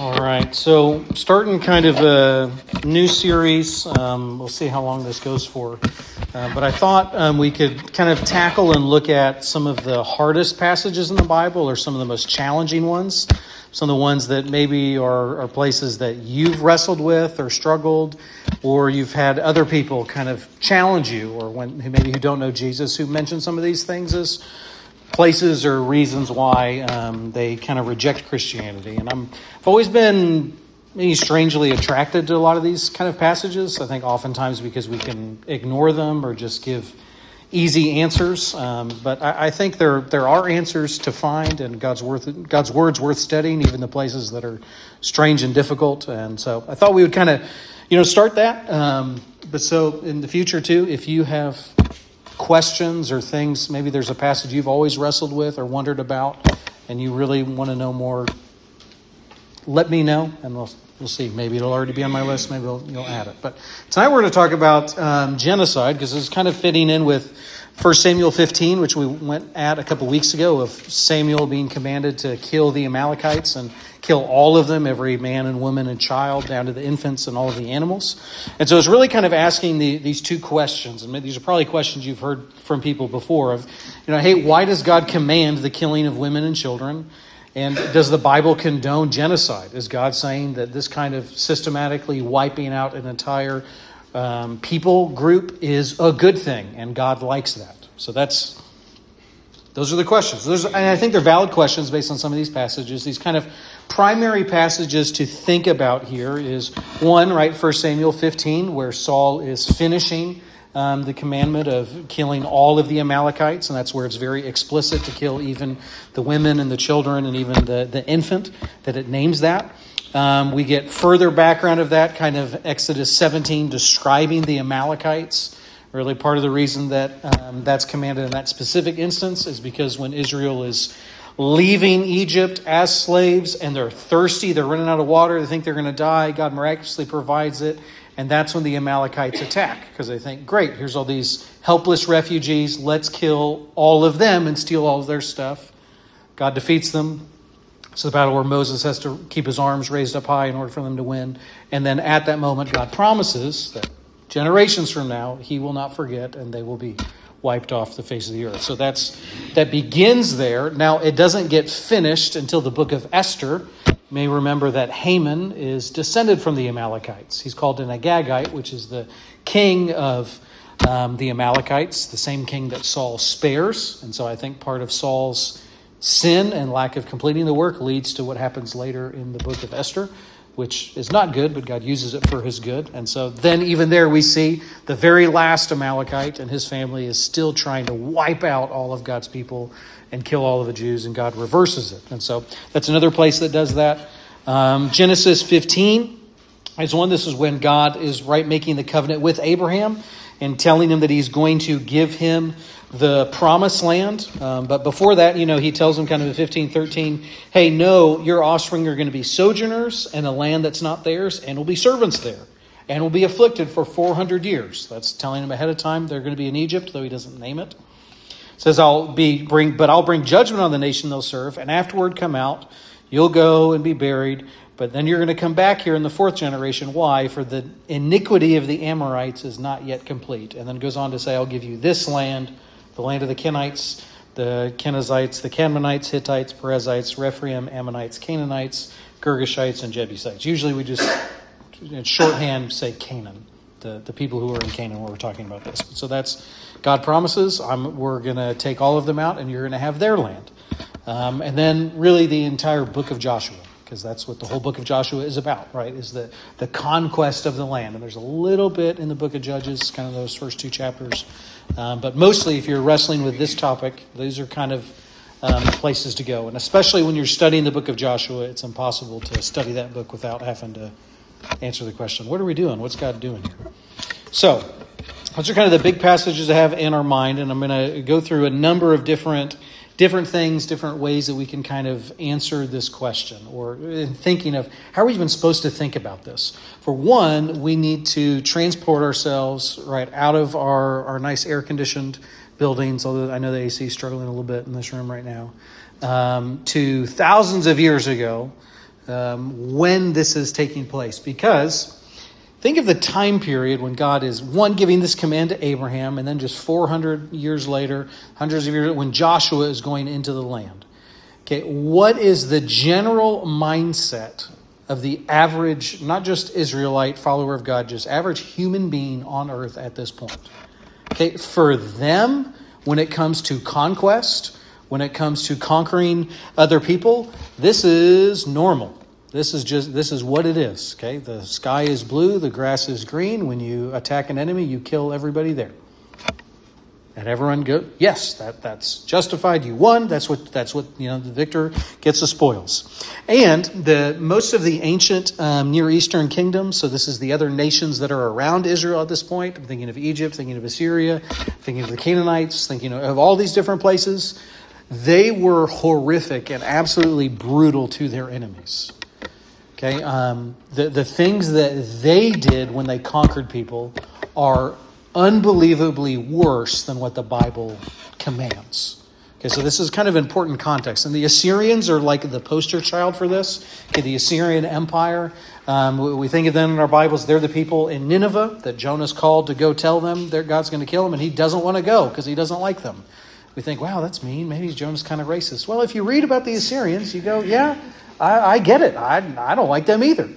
All right, so starting kind of a new series. We'll see how long this goes for. But I thought we could kind of tackle and look at some of the hardest passages in the Bible, or some of the most challenging ones. Some of the ones that maybe are places that you've wrestled with or struggled, or you've had other people kind of challenge you, or who don't know Jesus, who mention some of these things as places or reasons why they kind of reject Christianity. And I've always been maybe strangely attracted to a lot of these kind of passages. I think oftentimes because we can ignore them or just give easy answers. But I think there are answers to find, and God's word's worth studying, even the places that are strange and difficult. And so I thought we would kind of, start that. But so in the future too, if you have questions or things, maybe there's a passage you've always wrestled with or wondered about, and you really want to know more, let me know, and we'll see. Maybe it'll already be on my list. Maybe you'll add it. But tonight we're going to talk about genocide, because it's kind of fitting in with 1 Samuel 15, which we went at a couple weeks ago, of Samuel being commanded to kill the Amalekites and kill all of them, every man and woman and child, down to the infants and all of the animals. And so it's really kind of asking these two questions. And these are probably questions you've heard from people before of, hey, why does God command the killing of women and children? And does the Bible condone genocide? Is God saying that this kind of systematically wiping out an entire people group is a good thing, and God likes that? So those are the questions. And I think they're valid questions based on some of these passages. These kind of primary passages to think about here is one, right, 1 Samuel 15, where Saul is finishing the commandment of killing all of the Amalekites, and that's where it's very explicit to kill even the women and the children and even the infant, that it names that. We get further background of that, kind of Exodus 17, describing the Amalekites. Really part of the reason that that's commanded in that specific instance is because when Israel is leaving Egypt as slaves and they're thirsty, they're running out of water, they think they're going to die, God miraculously provides it. And that's when the Amalekites attack, because they think, great, here's all these helpless refugees, let's kill all of them and steal all of their stuff. God defeats them. It's the battle where Moses has to keep his arms raised up high in order for them to win. And then at that moment, God promises that generations from now, he will not forget, and they will be wiped off the face of the earth. So that begins there. Now, it doesn't get finished until the book of Esther. You may remember that Haman is descended from the Amalekites. He's called an Agagite, which is the king of the Amalekites, the same king that Saul spares. And so I think part of Saul's sin and lack of completing the work leads to what happens later in the book of Esther, which is not good, but God uses it for his good. And so then even there we see the very last Amalekite and his family is still trying to wipe out all of God's people and kill all of the Jews, and God reverses it. And so that's another place that does that. Genesis 15 is one. This is when God is making the covenant with Abraham and telling him that he's going to give him the promised land. But before that, he tells him kind of in 15:13, hey, no, your offspring are going to be sojourners in a land that's not theirs, and will be servants there, and will be afflicted for 400 years. That's telling him ahead of time they're going to be in Egypt, though he doesn't name it. Says, I'll bring judgment on the nation they'll serve, and afterward come out. You'll go and be buried, but then you're going to come back here in the fourth generation. Why? For the iniquity of the Amorites is not yet complete. And then goes on to say, I'll give you this land, the land of the Kenites, the Kenizzites, the Canaanites, Hittites, Perizzites, Rephaim, Ammonites, Canaanites, Girgashites, and Jebusites. Usually we just, in shorthand, say Canaan, the people who are in Canaan when we're talking about this. So that's, God promises, we're going to take all of them out, and you're going to have their land. And then really the entire book of Joshua, because that's what the whole book of Joshua is about, right? Is the conquest of the land. And there's a little bit in the book of Judges, kind of those first two chapters. But mostly, if you're wrestling with this topic, these are kind of places to go. And especially when you're studying the book of Joshua, it's impossible to study that book without having to answer the question, what are we doing? What's God doing here? So those are kind of the big passages I have in our mind. And I'm going to go through a number of different things, different ways that we can kind of answer this question, or in thinking of how are we even supposed to think about this. For one, we need to transport ourselves right out of our nice air-conditioned buildings, although I know the AC is struggling a little bit in this room right now, to thousands of years ago, when this is taking place. Because think of the time period when God is, one, giving this command to Abraham, and then just 400 years later, hundreds of years, when Joshua is going into the land. Okay, what is the general mindset of the average, not just Israelite follower of God, just average human being on earth at this point? Okay, for them, when it comes to conquest, when it comes to conquering other people, this is normal. This is what it is. Okay, the sky is blue, the grass is green. When you attack an enemy, you kill everybody there. And everyone go, yes, that's justified. You won. That's what the victor gets the spoils. And most of the ancient Near Eastern kingdoms. So this is the other nations that are around Israel at this point. I'm thinking of Egypt, thinking of Assyria, thinking of the Canaanites, thinking of all these different places. They were horrific and absolutely brutal to their enemies. Okay, the things that they did when they conquered people are unbelievably worse than what the Bible commands. Okay, so this is kind of important context. And the Assyrians are like the poster child for this. Okay, the Assyrian Empire, we think of them in our Bibles. They're the people in Nineveh that Jonah's called to go tell them that God's going to kill them, and he doesn't want to go because he doesn't like them. We think, wow, that's mean. Maybe Jonah's kind of racist. Well, if you read about the Assyrians, you go, yeah, I get it. I don't like them either.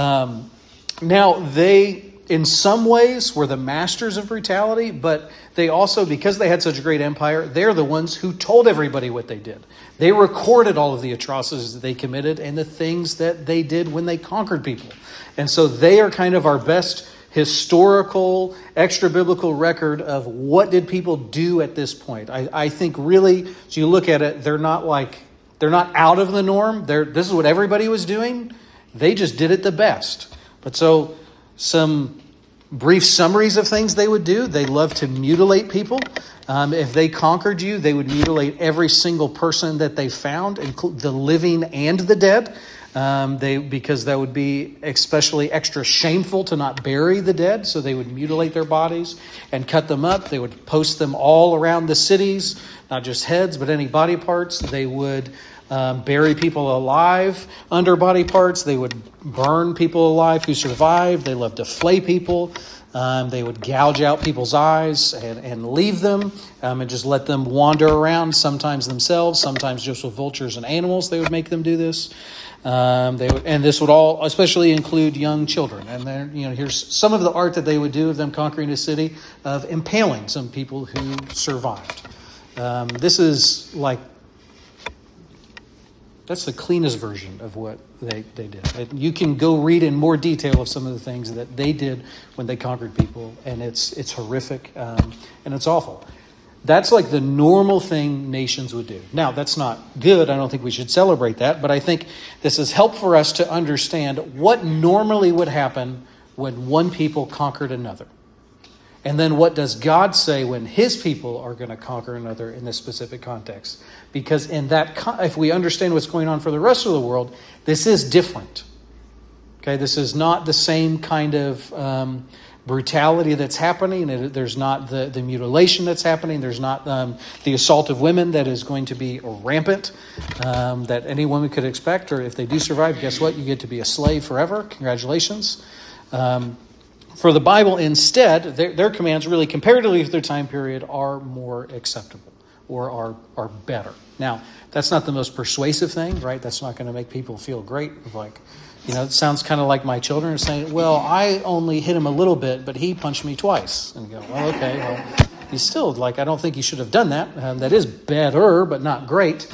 Now, they, in some ways, were the masters of brutality, but they also, because they had such a great empire, they're the ones who told everybody what they did. They recorded all of the atrocities that they committed and the things that they did when they conquered people. And so they are kind of our best historical, extra-biblical record of what did people do at this point. I think really, as you look at it, they're not out of the norm. This is what everybody was doing. They just did it the best. But so some brief summaries of things they would do. They loved to mutilate people. If they conquered you, they would mutilate every single person that they found, including the living and the dead. Because that would be especially extra shameful to not bury the dead. So they would mutilate their bodies and cut them up. They would post them all around the cities, not just heads, but any body parts. They would bury people alive under body parts. They would burn people alive who survived. They loved to flay people. They would gouge out people's eyes and leave them and just let them wander around, sometimes themselves, sometimes just with vultures and animals. They would make them do this. And this would all especially include young children. And then, here's some of the art that they would do of them conquering a city, of impaling some people who survived. This is that's the cleanest version of what they did. You can go read in more detail of some of the things that they did when they conquered people, and it's horrific and it's awful. That's like the normal thing nations would do. Now, that's not good. I don't think we should celebrate that, but I think this is helpful for us to understand what normally would happen when one people conquered another. And then what does God say when his people are going to conquer another in this specific context? Because in that, if we understand what's going on for the rest of the world, this is different. Okay, this is not the same kind of brutality that's happening. There's not the mutilation that's happening. There's not the assault of women that is going to be rampant that any woman could expect. Or if they do survive, guess what? You get to be a slave forever. Congratulations. For the Bible, instead, their commands really, comparatively to their time period, are more acceptable or are better. Now, that's not the most persuasive thing, right? That's not going to make people feel great. It sounds kind of like my children are saying, well, I only hit him a little bit, but he punched me twice. And you go, well, okay, well, he's still I don't think you should have done that. That is better, but not great.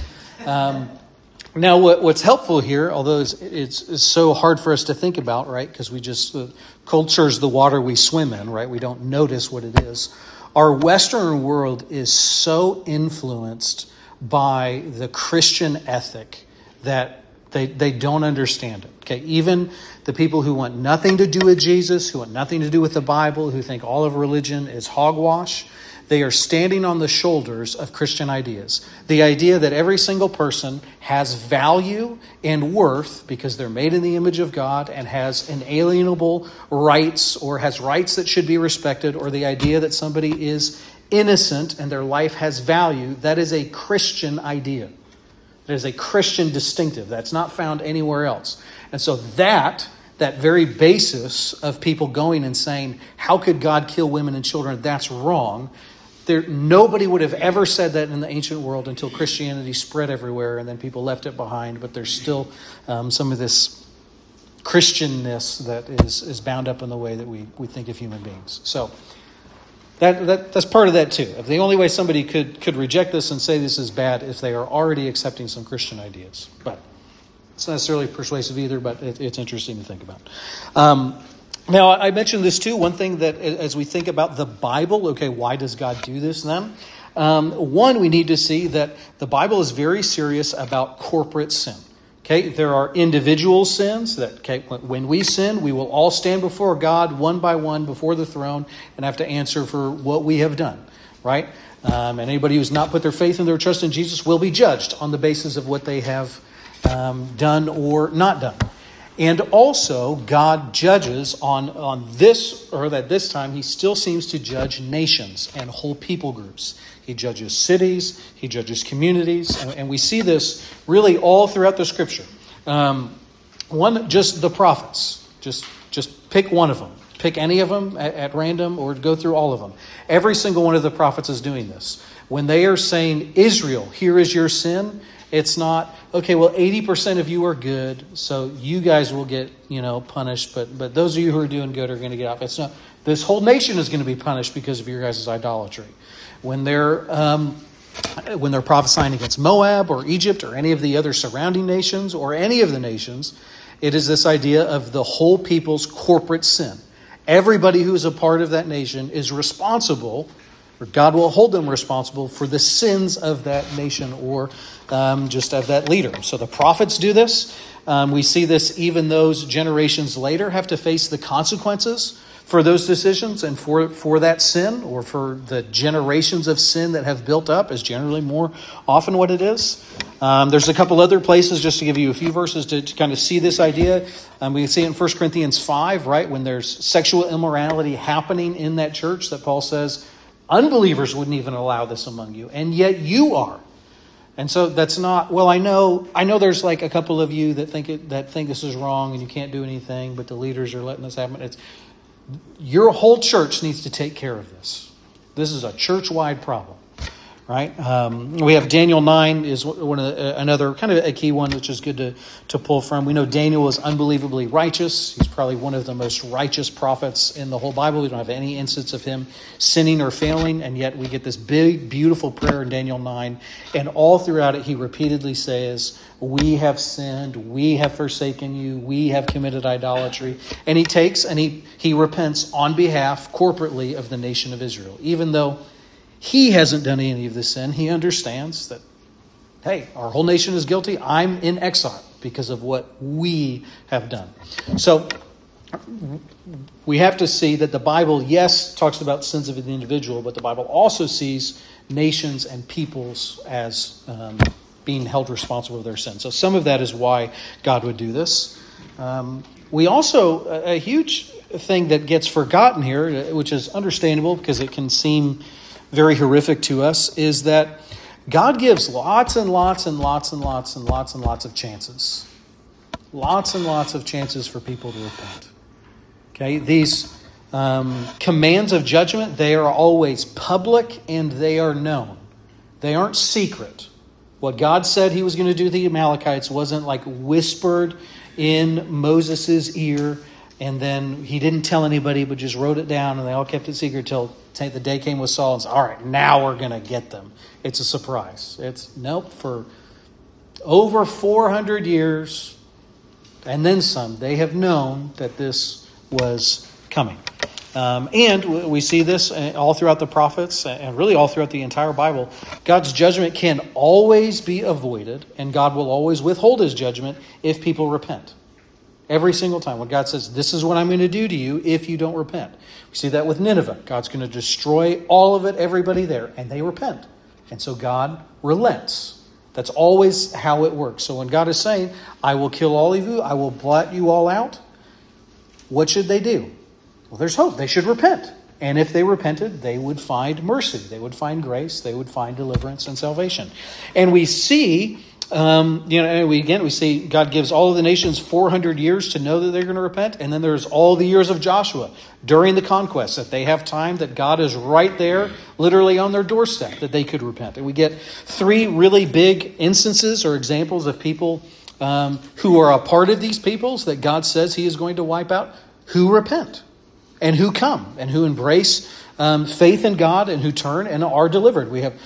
Now, what's helpful here, although it's so hard for us to think about, right? Because we just, culture's the water we swim in, right? We don't notice what it is. Our Western world is so influenced by the Christian ethic that they don't understand it. Okay, even the people who want nothing to do with Jesus, who want nothing to do with the Bible, who think all of religion is hogwash, they are standing on the shoulders of Christian ideas. The idea that every single person has value and worth because they're made in the image of God and has inalienable rights or has rights that should be respected, or the idea that somebody is innocent and their life has value, that is a Christian idea. It is a Christian distinctive. That's not found anywhere else. And so that very basis of people going and saying, how could God kill women and children? That's wrong. Nobody would have ever said that in the ancient world until Christianity spread everywhere and then people left it behind. But there's still some of this Christianness that is bound up in the way that we think of human beings. So that's part of that too. If the only way somebody could reject this and say this is bad if they are already accepting some Christian ideas. But it's not necessarily persuasive either, but it's interesting to think about. Now, I mentioned this too. One thing that as we think about the Bible, okay, why does God do this then? One, we need to see that the Bible is very serious about corporate sin. Okay, there are individual sins that, okay, when we sin, we will all stand before God one by one before the throne and have to answer for what we have done, right? And anybody who's not put their faith and their trust in Jesus will be judged on the basis of what they have done or not done. And also, God judges on this, or at this time, he still seems to judge nations and whole people groups. He judges cities, he judges communities, and we see this really all throughout the Scripture. One, just the prophets. Just pick one of them. Pick any of them at random or go through all of them. Every single one of the prophets is doing this. When they are saying, Israel, here is your sin, it's not, okay, well, 80% of you are good, so you guys will get, punished, but those of you who are doing good are going to get off. It's not. This whole nation is going to be punished because of your guys' idolatry. When they're prophesying against Moab or Egypt or any of the other surrounding nations or any of the nations, it is this idea of the whole people's corporate sin. Everybody who's a part of that nation is responsible, or God will hold them responsible for the sins of that nation or just of that leader. So the prophets do this. We see this even those generations later have to face the consequences for those decisions and for that sin, or for the generations of sin that have built up, is generally more often what it is. There's a couple other places, just to give you a few verses to kind of see this idea. We can see it in 1 Corinthians 5, right, when there's sexual immorality happening in that church, that Paul says, unbelievers wouldn't even allow this among you, and yet you are. And so that's not, well, I know there's like a couple of you that think this is wrong and you can't do anything, but the leaders are letting this happen. Your whole church needs to take care of this. This is a church-wide problem, right? We have Daniel 9 is one of another kind of a key one, which is good to pull from. We know Daniel is unbelievably righteous. He's probably one of the most righteous prophets in the whole Bible. We don't have any instance of him sinning or failing, and yet we get this big, beautiful prayer in Daniel 9, and all throughout it he repeatedly says, we have sinned, we have forsaken you, we have committed idolatry. And he takes and he repents on behalf corporately of the nation of Israel. Even though he hasn't done any of this sin, he understands that, hey, our whole nation is guilty. I'm in exile because of what we have done. So we have to see that the Bible, yes, talks about sins of the individual, but the Bible also sees nations and peoples as being held responsible for their sins. So some of that is why God would do this. We also, a huge thing that gets forgotten here, which is understandable because it can seem very horrific to us, is that God gives lots and lots and lots and lots and lots and lots of chances. Lots and lots of chances for people to repent. Okay, these commands of judgment, they are always public and they are known. They aren't secret. What God said he was going to do to the Amalekites wasn't like whispered in Moses' ear, and then he didn't tell anybody but just wrote it down, and they all kept it secret till the day came with Saul and said, all right, now we're going to get them. It's a surprise. Nope, for over 400 years and then some, they have known that this was coming. And we see this all throughout the prophets and really all throughout the entire Bible. God's judgment can always be avoided, and God will always withhold his judgment if people repent. Every single time when God says, this is what I'm going to do to you if you don't repent. We see that with Nineveh. God's going to destroy all of it, everybody there, and they repent. And so God relents. That's always how it works. So when God is saying, I will kill all of you, I will blot you all out, what should they do? Well, there's hope. They should repent. And if they repented, they would find mercy. They would find grace. They would find deliverance and salvation. And we see We see God gives all of the nations 400 years to know that they're going to repent. And then there's all the years of Joshua during the conquest, that they have time, that God is right there, literally on their doorstep, that they could repent. And we get 3 really big instances or examples of people who are a part of these peoples that God says he is going to wipe out, who repent and who come and who embrace faith in God and who turn and are delivered. We have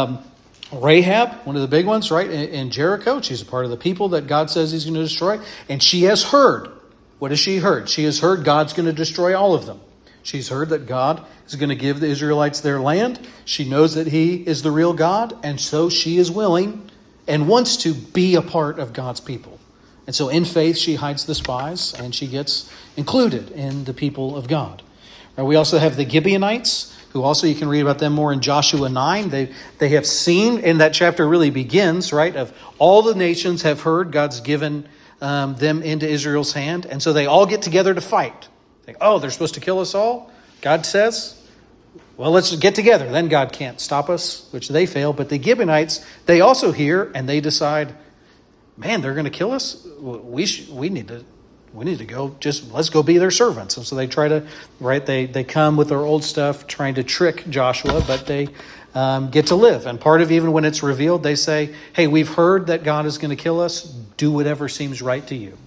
Rahab, one of the big ones, right, in Jericho. She's a part of the people that God says he's going to destroy. And she has heard. What has she heard? She has heard God's going to destroy all of them. She's heard that God is going to give the Israelites their land. She knows that he is the real God. And so she is willing and wants to be a part of God's people. And so in faith, she hides the spies and she gets included in the people of God. We also have the Gibeonites, who also you can read about them more in Joshua 9. They have seen, and that chapter really begins, right, of all the nations have heard God's given them into Israel's hand. And so they all get together to fight. They're supposed to kill us all? God says, well, let's get together. Then God can't stop us, which they fail. But the Gibeonites, they also hear and they decide, man, they're going to kill us? We need to go, let's go be their servants. And so they try to, right, they come with their old stuff trying to trick Joshua, but they get to live. And part of even when it's revealed, they say, hey, we've heard that God is going to kill us. Do whatever seems right to you.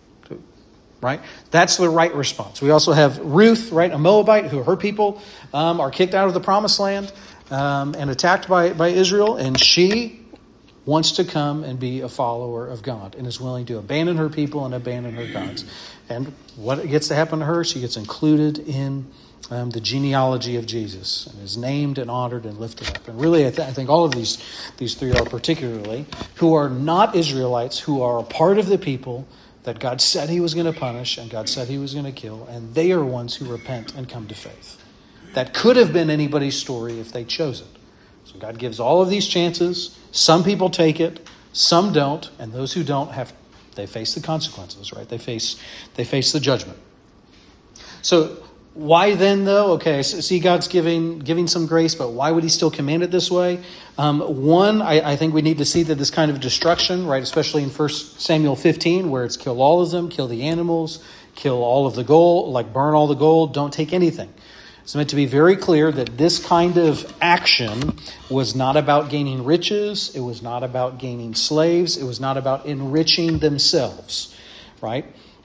Right? That's the right response. We also have Ruth, right, a Moabite, who her people are kicked out of the promised land and attacked by Israel. And she wants to come and be a follower of God and is willing to abandon her people and abandon her gods. And what gets to happen to her? She gets included in the genealogy of Jesus and is named and honored and lifted up. And really, I think all of these 3 are particularly who are not Israelites, who are a part of the people that God said he was going to punish and God said he was going to kill. And they are ones who repent and come to faith. That could have been anybody's story if they chose it. So God gives all of these chances. Some people take it, some don't, and those who don't they face the consequences, right? They face the judgment. So why then, though? Okay, I see God's giving some grace, but why would he still command it this way? One, I think we need to see that this kind of destruction, right, especially in 1 Samuel 15, where it's kill all of them, kill the animals, kill all of the gold, like burn all the gold, don't take anything. It's meant to be very clear that this kind of action was not about gaining riches. It was not about gaining slaves. It was not about enriching themselves, right?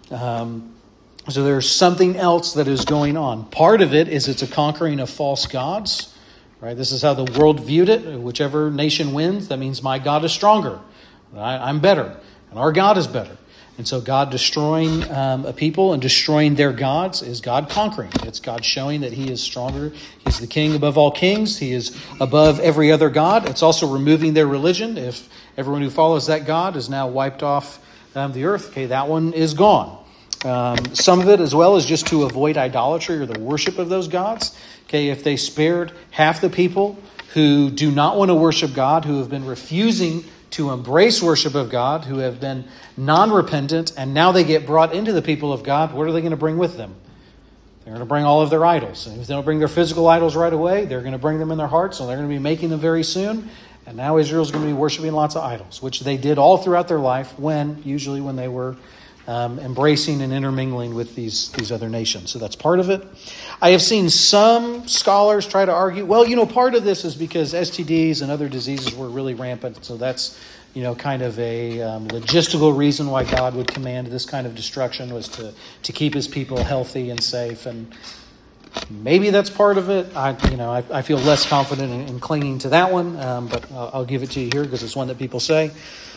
So there's something else that is going on. Part of it is it's a conquering of false gods, right? This is how the world viewed it. Whichever nation wins, that means my God is stronger. I'm better, and our God is better. And so God destroying a people and destroying their gods is God conquering. It's God showing that he is stronger. He's the king above all kings. He is above every other god. It's also removing their religion. If everyone who follows that god is now wiped off the earth, okay, that one is gone. Some of it as well is just to avoid idolatry or the worship of those gods. Okay, if they spared half the people who do not want to worship God, who have been refusing to embrace worship of God, who have been non-repentant, and now they get brought into the people of God, what are they going to bring with them? They're going to bring all of their idols. And if they don't bring their physical idols right away, they're going to bring them in their hearts, and they're going to be making them very soon. And now Israel's going to be worshiping lots of idols, which they did all throughout their life usually when they were embracing and intermingling with these other nations. So that's part of it. I have seen some scholars try to argue, well, part of this is because STDs and other diseases were really rampant. So that's, kind of a logistical reason why God would command this kind of destruction was to keep his people healthy and safe. And maybe that's part of it. I feel less confident in clinging to that one, but I'll give it to you here because it's one that people say.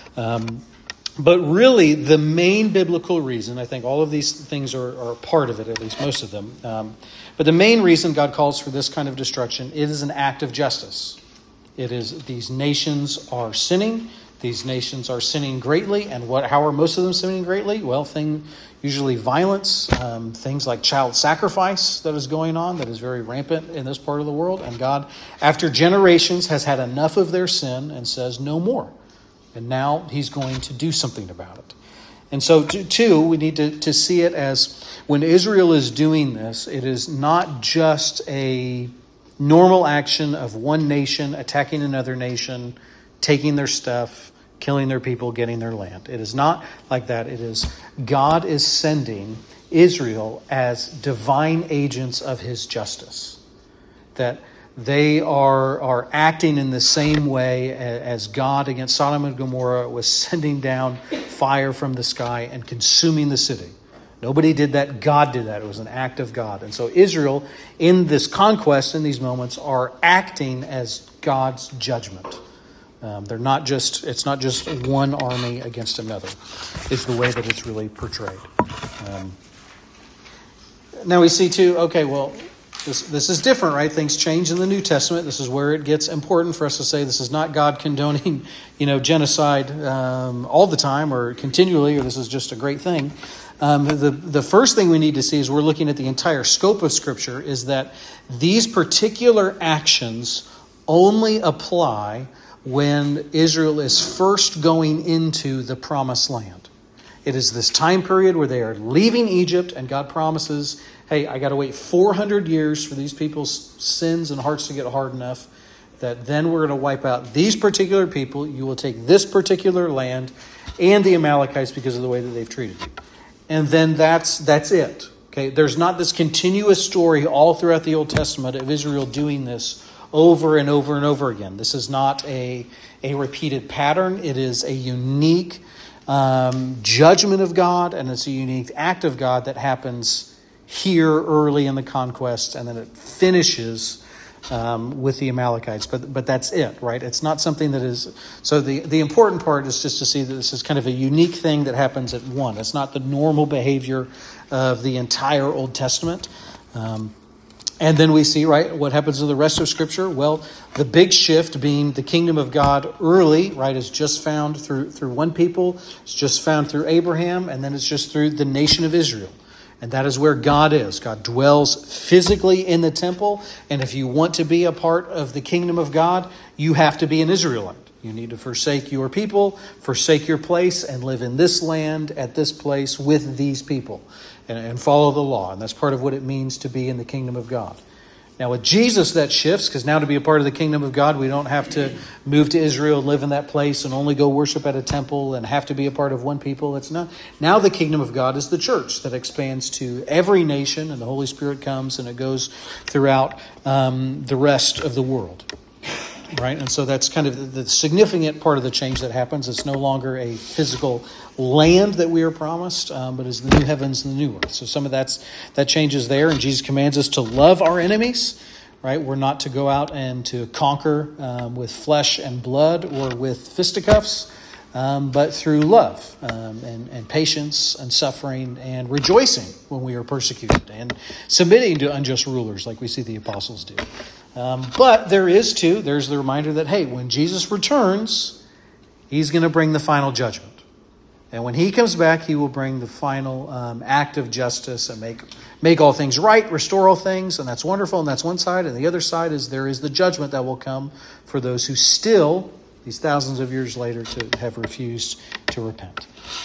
But really, the main biblical reason, I think all of these things are part of it, at least most of them. But the main reason God calls for this kind of destruction, it is an act of justice. It is these nations are sinning. These nations are sinning greatly. And how are most of them sinning greatly? Well, usually violence, things like child sacrifice that is going on, that is very rampant in this part of the world. And God, after generations, has had enough of their sin and says no more. And now he's going to do something about it. And so, too, we need to see it as when Israel is doing this, it is not just a normal action of one nation attacking another nation, taking their stuff, killing their people, getting their land. It is not like that. It is God is sending Israel as divine agents of his justice. That they are acting in the same way as God against Sodom and Gomorrah was sending down fire from the sky and consuming the city. Nobody did that. God did that. It was an act of God. And so Israel, in this conquest, in these moments, are acting as God's judgment. They're not just. It's not just one army against another. Is the way that it's really portrayed. Now we see too. Okay, well, this is different, right? Things change in the New Testament. This is where it gets important for us to say this is not God condoning, genocide all the time or continually, or this is just a great thing. The first thing we need to see as we're looking at the entire scope of Scripture is that these particular actions only apply when Israel is first going into the promised land. It is this time period where they are leaving Egypt and God promises, hey, I got to wait 400 years for these people's sins and hearts to get hard enough that then we're going to wipe out these particular people. You will take this particular land and the Amalekites because of the way that they've treated you. And then that's it. Okay, there's not this continuous story all throughout the Old Testament of Israel doing this over and over and over again. This is not a repeated pattern. It is a unique judgment of God, and it's a unique act of God that happens here early in the conquest, and then it finishes with the Amalekites. But that's it, right? It's not something that is... So the important part is just to see that this is kind of a unique thing that happens at one. It's not the normal behavior of the entire Old Testament. And then we see, right, what happens in the rest of Scripture. Well, the big shift being the kingdom of God early, right, is just found through one people. It's just found through Abraham, and then it's just through the nation of Israel. And that is where God is. God dwells physically in the temple. And if you want to be a part of the kingdom of God, you have to be an Israelite. You need to forsake your people, forsake your place, and live in this land, at this place, with these people. And follow the law. And that's part of what it means to be in the kingdom of God. Now with Jesus that shifts, because now to be a part of the kingdom of God, we don't have to move to Israel and live in that place and only go worship at a temple and have to be a part of one people. It's not. Now the kingdom of God is the church that expands to every nation, and the Holy Spirit comes and it goes throughout the rest of the world. Right? And so that's kind of the significant part of the change that happens. It's no longer a physical land that we are promised, but is the new heavens and the new earth. So some of that changes there. And Jesus commands us to love our enemies. Right? We're not to go out and to conquer with flesh and blood or with fisticuffs, but through love and patience and suffering and rejoicing when we are persecuted and submitting to unjust rulers like we see the apostles do. But there's the reminder that, hey, when Jesus returns, he's going to bring the final judgment. And when he comes back, he will bring the final act of justice and make all things right, restore all things. And that's wonderful. And that's one side. And the other side is there is the judgment that will come for those who still, these thousands of years later, to have refused to repent.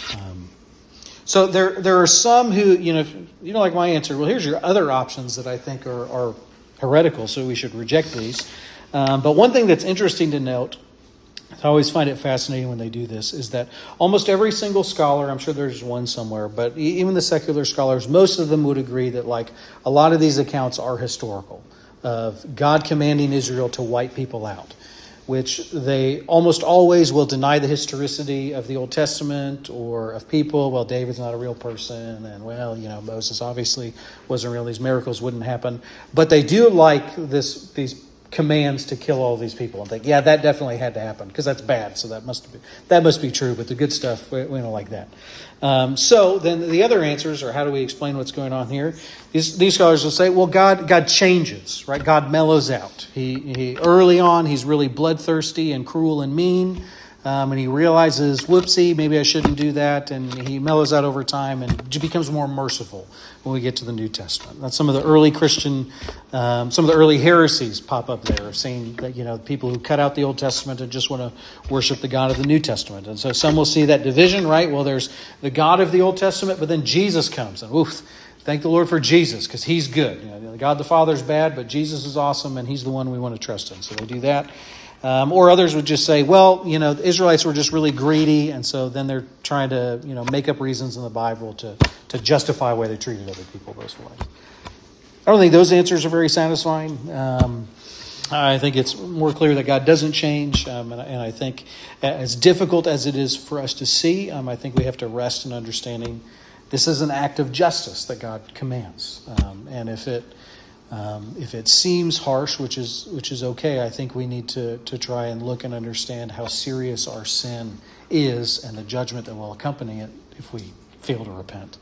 So there are some who, you don't like my answer. Well, here's your other options that I think are heretical, so we should reject these. But one thing that's interesting to note, I always find it fascinating when they do this, is that almost every single scholar, I'm sure there's one somewhere, but even the secular scholars, most of them would agree that like a lot of these accounts are historical, of God commanding Israel to wipe people out, which they almost always will deny the historicity of the Old Testament or of people. Well, David's not a real person, and Moses obviously wasn't real. These miracles wouldn't happen. But they do like these commands to kill all these people and think, yeah, that definitely had to happen because that's bad. So that must be true. But the good stuff, we don't like that. So then the other answers are, how do we explain what's going on here? These scholars will say, well, God changes, right? God mellows out. He early on, he's really bloodthirsty and cruel and mean. And he realizes, whoopsie, maybe I shouldn't do that. And he mellows out over time and becomes more merciful when we get to the New Testament. That's some of the early Christian, some of the early heresies pop up there of saying that, people who cut out the Old Testament and just want to worship the God of the New Testament. And so some will see that division, right? Well, there's the God of the Old Testament, but then Jesus comes. And thank the Lord for Jesus because he's good. God the Father's bad, but Jesus is awesome and he's the one we want to trust in. So they do that. Or others would just say, well, the Israelites were just really greedy, and so then they're trying to, make up reasons in the Bible to justify why they treated other people those ways. I don't think those answers are very satisfying. I think it's more clear that God doesn't change, and I think as difficult as it is for us to see, I think we have to rest in understanding this is an act of justice that God commands, and if it seems harsh, which is okay, I think we need to try and look and understand how serious our sin is and the judgment that will accompany it if we fail to repent.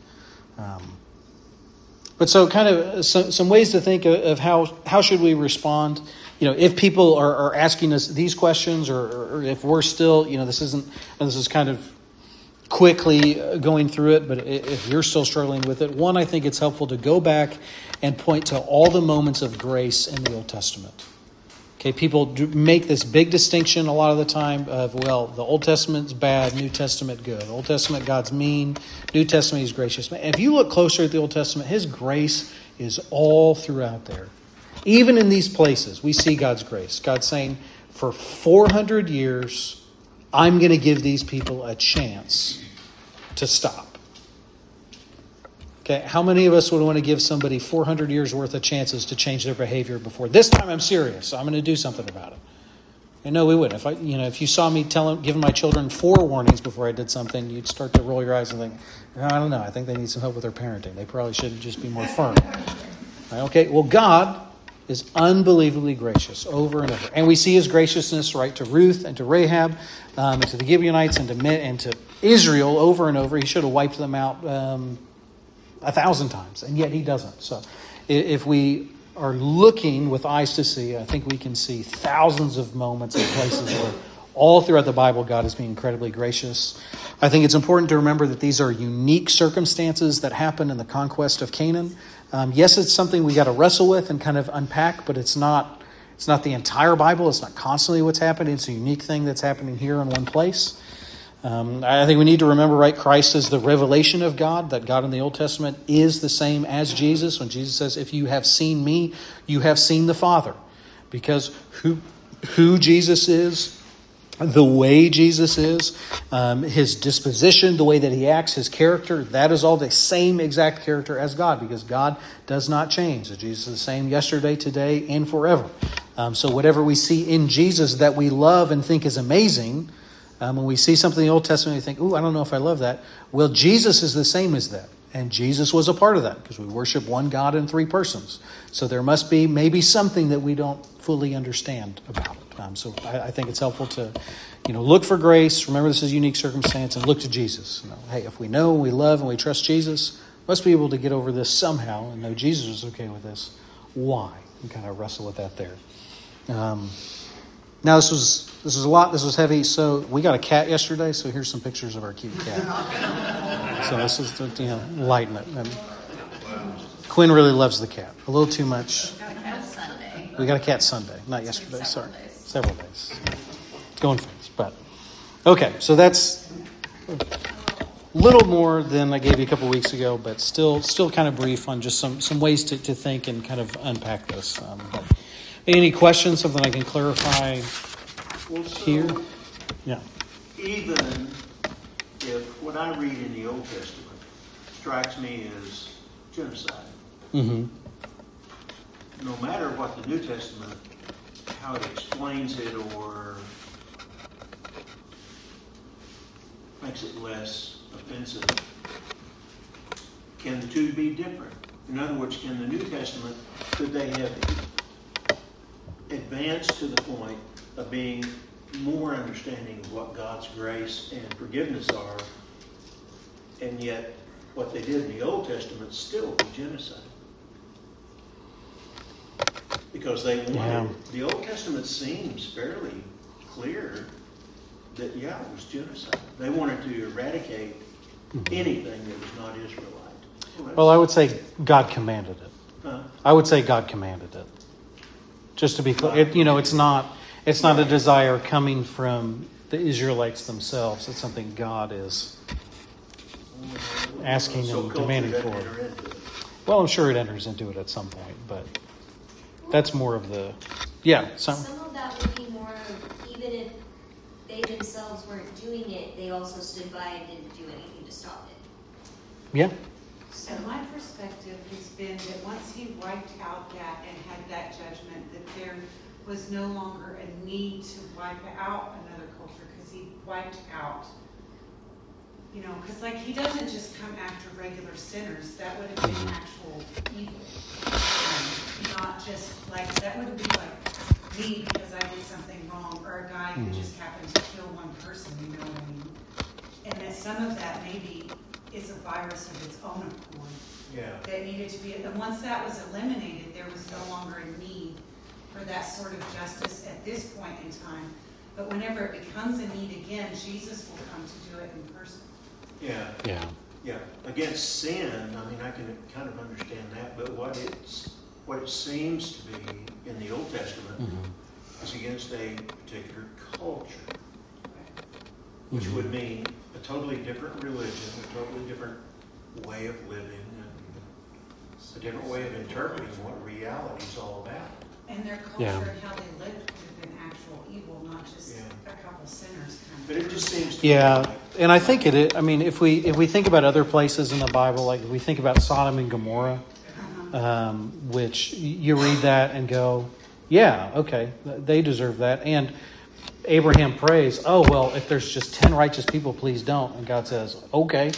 But so kind of some ways to think of how should we respond. If people are asking us these questions, or if we're still, this is kind of quickly going through it, but if you're still struggling with it, one, I think it's helpful to go back and point to all the moments of grace in the Old Testament. Okay, people make this big distinction a lot of the time of, well, the Old Testament's bad, New Testament good. Old Testament, God's mean. New Testament, He's gracious. And if you look closer at the Old Testament, His grace is all throughout there. Even in these places, we see God's grace. God's saying, for 400 years, I'm going to give these people a chance to stop. Okay, how many of us would want to give somebody 400 years worth of chances to change their behavior before this time I'm serious, I'm going to do something about it? And no, we wouldn't. If you saw me giving my children 4 warnings before I did something, you'd start to roll your eyes and think, I don't know, I think they need some help with their parenting. They probably should just be more firm. Okay, well, God is unbelievably gracious over and over. And we see His graciousness, right, to Ruth and to Rahab, and to the Gibeonites and to Israel over and over. He should have wiped them out 1,000 times, and yet He doesn't. So if we are looking with eyes to see, I think we can see thousands of moments and places where all throughout the Bible God is being incredibly gracious. I think it's important to remember that these are unique circumstances that happen in the conquest of Canaan. Yes, it's something we got to wrestle with and kind of unpack, but it's not the entire Bible. It's not constantly what's happening. It's a unique thing that's happening here in one place. I think we need to remember, right, Christ is the revelation of God, that God in the Old Testament is the same as Jesus. When Jesus says, if you have seen me, you have seen the Father. Because who Jesus is, the way Jesus is, His disposition, the way that He acts, His character, that is all the same exact character as God, because God does not change. Jesus is the same yesterday, today, and forever. So whatever we see in Jesus that we love and think is amazing, when we see something in the Old Testament, we think, ooh, I don't know if I love that. Well, Jesus is the same as that. And Jesus was a part of that, because we worship one God in 3 persons. So there must be maybe something that we don't fully understand about it. So I think it's helpful to, look for grace. Remember, this is a unique circumstance, and look to Jesus. Hey, if we know, we love, and we trust Jesus, must be able to get over this somehow and know Jesus is okay with this. Why? And kind of wrestle with that there. Now this was a lot. This was heavy. So we got a cat yesterday. So here's some pictures of our cute cat. So this is lighten it. And Quinn really loves the cat. A little too much. We got a cat Sunday, not yesterday. Sorry, several days. It's going fast, but okay. So that's a little more than I gave you a couple weeks ago, but still kind of brief on just some ways to think and kind of unpack this. But any questions? Something I can clarify here? Yeah. Even if what I read in the Old Testament strikes me as genocide, Mm-hmm. no matter what the New Testament, how it explains it or makes it less offensive, can the two be different? In other words, can the New Testament, could they have advanced to the point of being more understanding of what God's grace and forgiveness are, and yet what they did in the Old Testament still be genocide? Because they wanted, the Old Testament seems fairly clear that, it was genocide. They wanted to eradicate anything that was not Israelite. Well, I would say God commanded it. Huh? I would say God commanded it. Just to be clear, it's not a desire coming from the Israelites themselves. It's something God is asking and demanding for. Well, I'm sure it enters into it at some point, but that's more of the, Some of that would be more of, even if they themselves weren't doing it, they also stood by and didn't do anything to stop it. Yeah. So my perspective has been that once he wiped out that and had that judgment, that there was no longer a need to wipe out another culture, because he wiped out, you know, because like he doesn't just come after regular sinners. That would have been actual evil. Not just like, that would be like me because I did something wrong, or a guy who just happened to kill one person, you know what I mean? And that some of that maybe is a virus of its own accord. Yeah. That needed to be, and once that was eliminated, there was no longer a need for that sort of justice at this point in time. But whenever it becomes a need again, Jesus will come to do it in person. Yeah. Yeah. Yeah. Against sin, I mean, I can kind of understand that, but what it seems to be in the Old Testament is against a particular culture, which would mean a totally different religion, a totally different way of living, and a different way of interpreting what reality is all about. And their culture and how they lived could have been actual evil, not just a couple sinners kind of. But it just seems to Yeah, and I think it is. I mean, if we think about other places in the Bible, like if we think about Sodom and Gomorrah, which you read that and go, yeah, okay, they deserve that. And Abraham prays, oh, well, if there's just 10 righteous people, please don't. And God says, okay,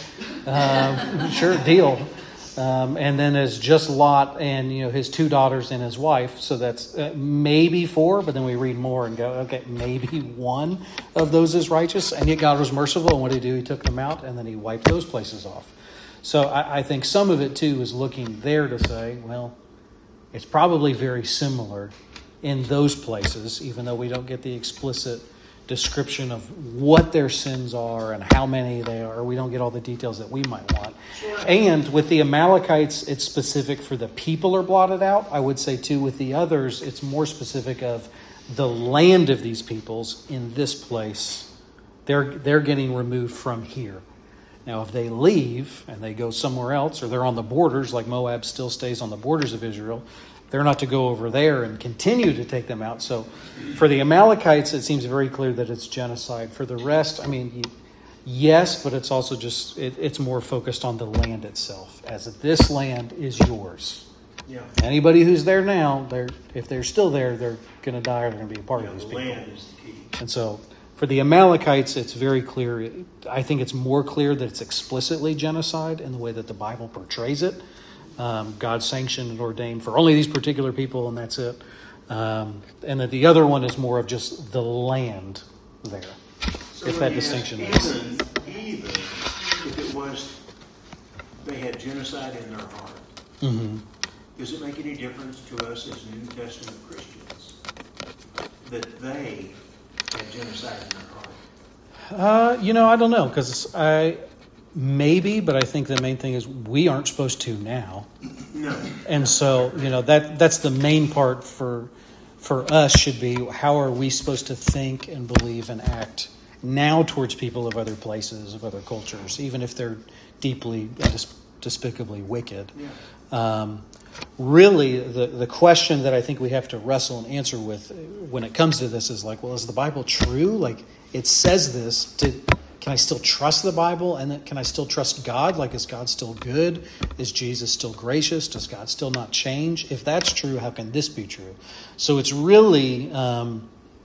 sure, deal. And then there's just Lot and, you know, his 2 daughters and his wife. So that's maybe 4, but then we read more and go, okay, maybe 1 of those is righteous. And yet God was merciful. And what did he do? He took them out and then he wiped those places off. So I think some of it, too, is looking there to say, well, it's probably very similar in those places, even though we don't get the explicit description of what their sins are and how many they are. We don't get all the details that we might want. Sure. And with the Amalekites, it's specific for the people are blotted out. I would say, too, with the others, it's more specific of the land of these peoples in this place. They're getting removed from here. Now, if they leave and they go somewhere else, or they're on the borders, like Moab still stays on the borders of Israel, they're not to go over there and continue to take them out. So for the Amalekites, it seems very clear that it's genocide. For the rest, I mean, yes, but it's also just, it's more focused on the land itself, as this land is yours. Yeah. Anybody who's there now, if they're still there, they're going to die or they're going to be a part of these people. The land is the key. And so for the Amalekites, it's very clear. I think it's more clear that it's explicitly genocide in the way that the Bible portrays it. God sanctioned and ordained for only these particular people, and that's it. And that the other one is more of just the land there, so if that distinction is. Even if it was, they had genocide in their heart, does it make any difference to us as New Testament Christians that they had genocide in their heart? I don't know, because maybe, but I think the main thing is we aren't supposed to now. No. And so, that's the main part for us should be, how are we supposed to think and believe and act now towards people of other places, of other cultures, even if they're deeply, despicably wicked. Yeah. Really, the question that I think we have to wrestle and answer with when it comes to this is like, well, is the Bible true? Like, it says this. Can I still trust the Bible? And then can I still trust God? Like, is God still good? Is Jesus still gracious? Does God still not change? If that's true, how can this be true? So it's really, though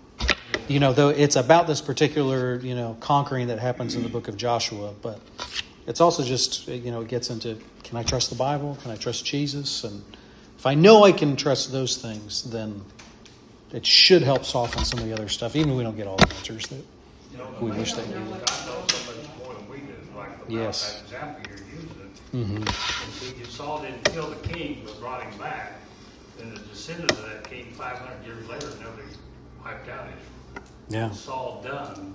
it's about this particular, conquering that happens in the book of Joshua, but it's also just, it gets into, can I trust the Bible? Can I trust Jesus? And if I know I can trust those things, then it should help soften some of the other stuff, even if we don't get all the answers that we wish they did. God knows so much more than we do, like the that example you're using. If Saul didn't kill the king but brought him back, then the descendants of that king 500 years later, nobody wiped out Israel. Yeah. Saul done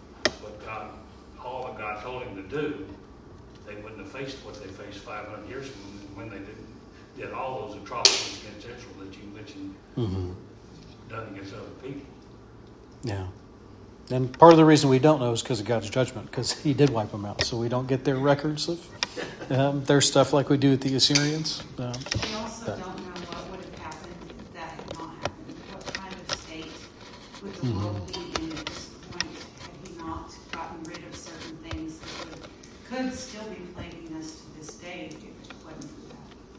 all that God told him to do, they wouldn't have faced what they faced 500 years ago when they did all those atrocities against Israel that you mentioned done against other people. Yeah. And part of the reason we don't know is because of God's judgment, because he did wipe them out. So we don't get their records of their stuff like we do with the Assyrians. We also don't know what would have happened if that had not happened. What kind of state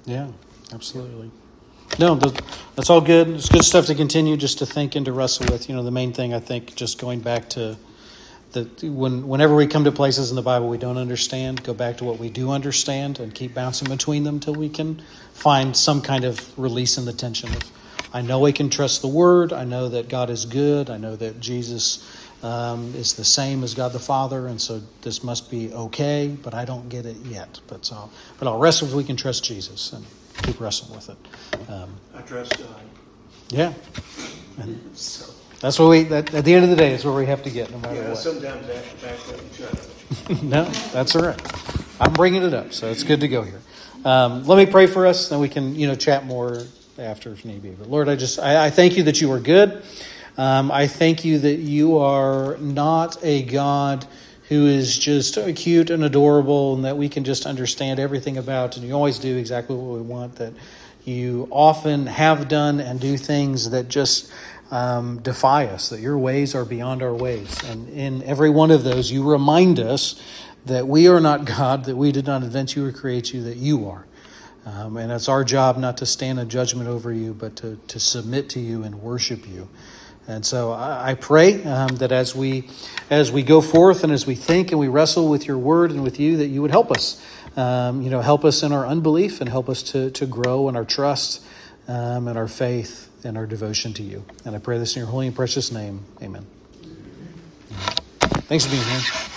Yeah, absolutely. No, that's all good. It's good stuff to continue just to think and to wrestle with. The main thing, I think, just going back to whenever we come to places in the Bible we don't understand, go back to what we do understand and keep bouncing between them till we can find some kind of release in the tension of, I know I can trust the Word. I know that God is good. I know that Jesus is the same as God the Father, and so this must be okay, but I don't get it yet. But I'll wrestle if we can trust Jesus and keep wrestling with it. I trust God. Yeah. And that's what at the end of the day, is where we have to get, no matter what. Sometimes I have to back up and shut up. No, that's all right. I'm bringing it up, so it's good to go here. Let me pray for us, then we can, chat more after if need be. But Lord, I thank you that you are good. I thank you that you are not a God who is just cute and adorable and that we can just understand everything about, and you always do exactly what we want, that you often have done and do things that just defy us, that your ways are beyond our ways. And in every one of those, you remind us that we are not God, that we did not invent you or create you, that you are. And it's our job not to stand in judgment over you, but to submit to you and worship you. And so I pray that as we go forth and as we think and we wrestle with your word and with you, that you would help us, help us in our unbelief and help us to grow in our trust and our faith and our devotion to you. And I pray this in your holy and precious name. Amen. Thanks for being here.